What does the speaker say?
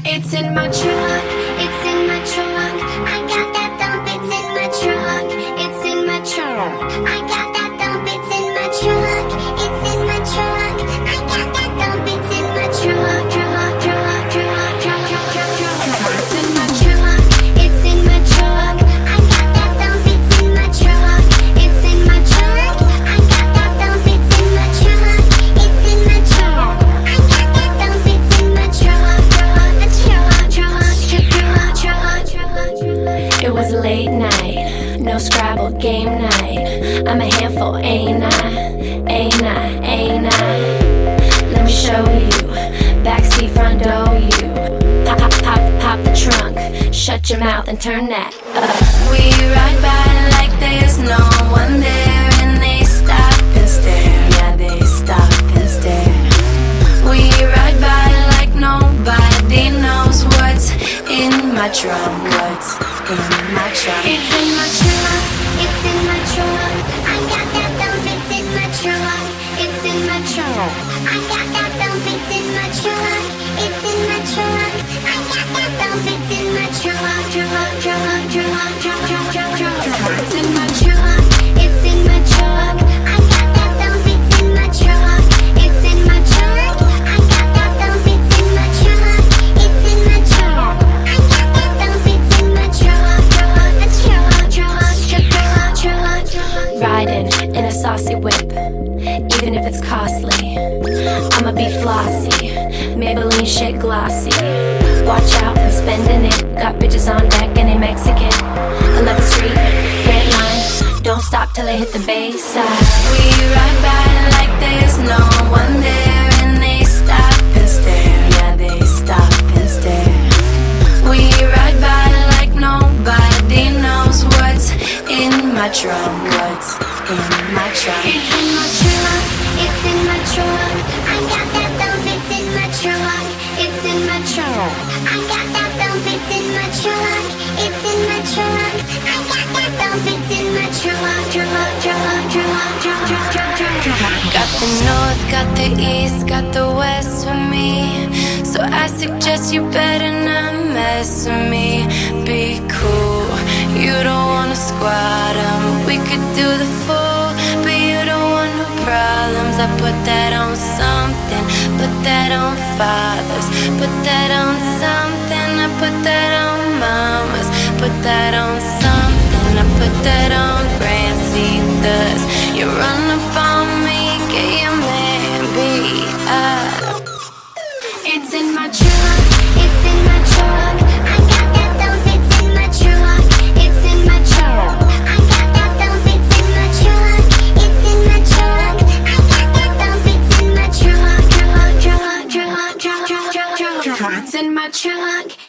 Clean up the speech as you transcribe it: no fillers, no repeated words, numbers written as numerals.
It's in my truck, it's in my trunk. I got that thump, it's in my trunk. It's in my trunk. I got that thump, it's in my trunk. It's in my trunk. I got that thump, it's in my trunk. It's in my trunk, it's in my trunk. I got that thump, it's in my trunk. It's in my trunk. I got that thump, it's in my trunk. It's in my trunk. I got that thump, it's in my trunk. It was a late night, no Scrabble game night. I'm a handful, ain't I? Ain't I? Ain't I? Let me show you, backseat, front door you. Pop the trunk, shut your mouth and turn that up. We ride by like there's no one there, and they stop and stare. Yeah, they stop and stare. We ride by like nobody knows what's in my trunk. What's in my trunk? It's in my trunk. It's in my trunk. I got that thump. It's in my trunk. It's in my trunk. I got that thump. It's in my trunk. It's in my trunk. I got that thump. It's in my trunk. It's in my trunk. It's in my trunk. I got that thump. It's in my trunk. It's in my trunk. I got that thump. It's in my trunk. It's in my trunk. I got that thump. It's in my trunk. Riding in a saucy whip, even if it's costly. I'ma be flossy, Maybelline shit glossy. Watch out, I'm spending it. Got bitches on deck and they Mexican. 11th Street, red line. Don't stop till I hit the baseline. We ride by like there's no one there, and they stop and stare. Yeah, they stop and stare. We ride by like nobody knows what's in my trunk. What's in my trunk? It's in my trunk. It's in my trunk. I got that thump. It's in my trunk. It's in my trunk. I got that thump. It's in my trunk. It's in my trunk. I got that thump. It's in my trunk. Got the north, got the east, got the west with me. So I suggest you better not mess with me. Be cool, you don't wanna squat 'em. We could do the fool, but you don't want no problems. I put that on something, put that on fathers, put that on something. I put that on mamas, put that on something. I put that on Grand Caesars. You run up on me, get your man beat up. It's in my trunk, it's in my trunk. I got that thump, it's in my trunk. It's in my trunk. I got that thump, it's in my trunk. It's in my trunk. I got that thump, it's in my trunk. It's in my trunk.